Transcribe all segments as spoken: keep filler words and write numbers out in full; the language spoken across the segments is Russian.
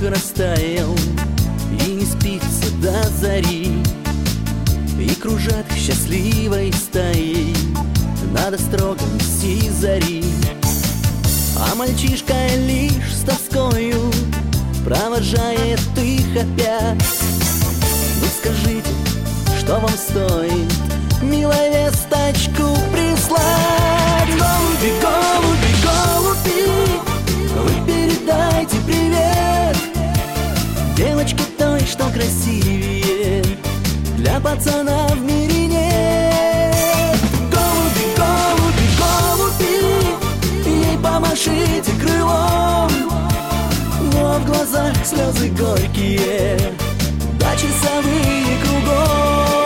растаял и не спится до зари, и кружат счастливой стаей над острогом зари. А мальчишка лишь с тоскою провожает их опять. Ну скажите, что вам стоит, милая, весточку прислать? Голуби, голуби, голуби, вы передайте привет девочке той, что красивее, для пацана в мире нет. Голуби, голуби, голуби, ей помашите крылом, но в глазах слезы горькие, да часовые кругом.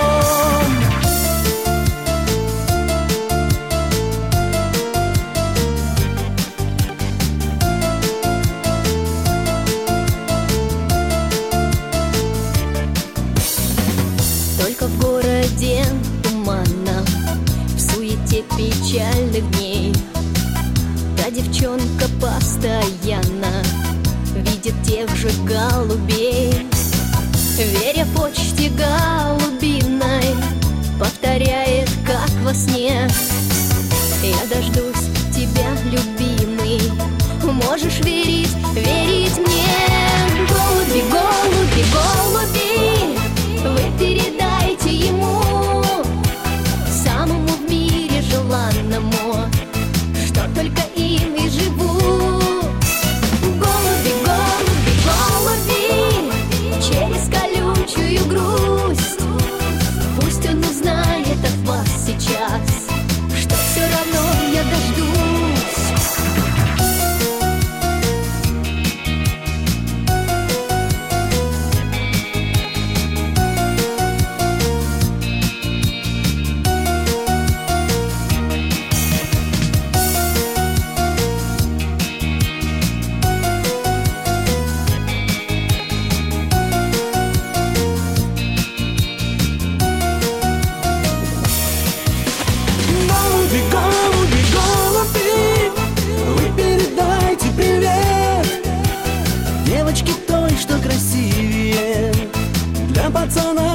Только в городе туманно, в суете печальных дней, та девчонка постоянно видит тех же голубей. Веря почте голубиной, повторяет, как во сне: я дождусь тебя, любимый, можешь верить, верить мне. Голуби, голуби, голуби, вы передайте ему, самому в мире желанному, что только им и живу. Голуби, голуби, голуби, через колючую грусть, пусть он узнает от вас сейчас, что все равно я дождусь. Голуби, голуби, голуби, вы передайте привет девочке той, что красивее, для пацана